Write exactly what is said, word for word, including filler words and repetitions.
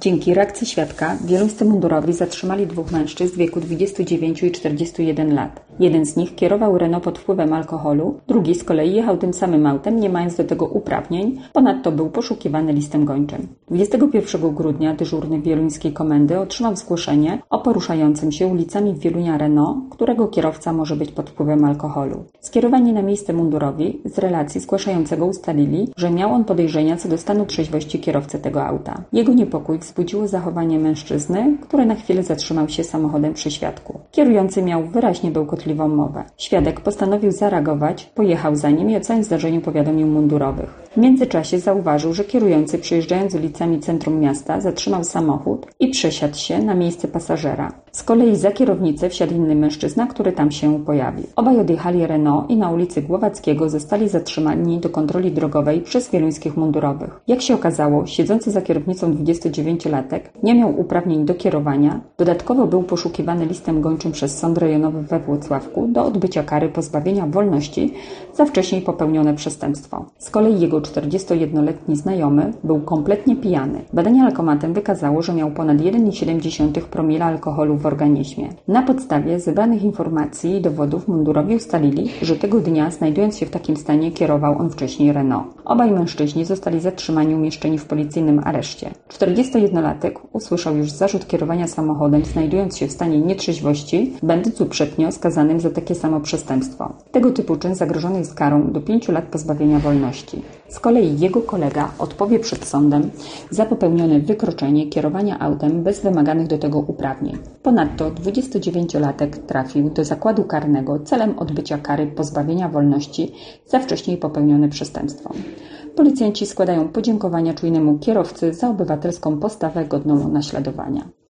Dzięki reakcji świadka wieluńscy mundurowi zatrzymali dwóch mężczyzn w wieku dwudziestu dziewięciu i czterdziestu jeden lat. Jeden z nich kierował Renault pod wpływem alkoholu, drugi z kolei jechał tym samym autem, nie mając do tego uprawnień, ponadto był poszukiwany listem gończym. dwudziestego pierwszego grudnia dyżurny wieluńskiej komendy otrzymał zgłoszenie o poruszającym się ulicami Wielunia Renault, którego kierowca może być pod wpływem alkoholu. Skierowani na miejsce mundurowi z relacji zgłaszającego ustalili, że miał on podejrzenia co do stanu trzeźwości kierowcy tego auta. Jego niepokój wzbudziło zachowanie mężczyzny, który na chwilę zatrzymał się samochodem przy świadku. Kierujący miał wyraźnie bełkotliwą mowę. Świadek postanowił zareagować, pojechał za nim i o całym zdarzeniu powiadomił mundurowych. W międzyczasie zauważył, że kierujący przyjeżdżając ulicami centrum miasta zatrzymał samochód i przesiadł się na miejsce pasażera. Z kolei za kierownicę wsiadł inny mężczyzna, który tam się pojawił. Obaj odjechali Renault i na ulicy Głowackiego zostali zatrzymani do kontroli drogowej przez wieluńskich mundurowych. Jak się okazało, siedzący za kierownicą dwudziestodziewięciolatek nie miał uprawnień do kierowania, dodatkowo był poszukiwany listem gończym przez sąd rejonowy we Włocławku do odbycia kary pozbawienia wolności za wcześniej popełnione przestępstwo. Z kolei jego czterdziestojednoletni znajomy był kompletnie pijany. Badanie alkomatem wykazało, że miał ponad jeden przecinek siedem promila alkoholu w organizmie. Na podstawie zebranych informacji i dowodów mundurowi ustalili, że tego dnia, znajdując się w takim stanie, kierował on wcześniej Renault. Obaj mężczyźni zostali zatrzymani i umieszczeni w policyjnym areszcie. czterdziestojednolatek usłyszał już zarzut kierowania samochodem, znajdując się w stanie nietrzeźwości, będąc uprzednio skazanym za takie samo przestępstwo. Tego typu czyn zagrożony jest karą do pięciu lat pozbawienia wolności. Z kolei jego kolega odpowie przed sądem za popełnione wykroczenie kierowania autem bez wymaganych do tego uprawnień. Ponadto dwudziestodziewięciolatek trafił do zakładu karnego celem odbycia kary pozbawienia wolności za wcześniej popełnione przestępstwo. Policjanci składają podziękowania czujnemu kierowcy za obywatelską postawę godną naśladowania.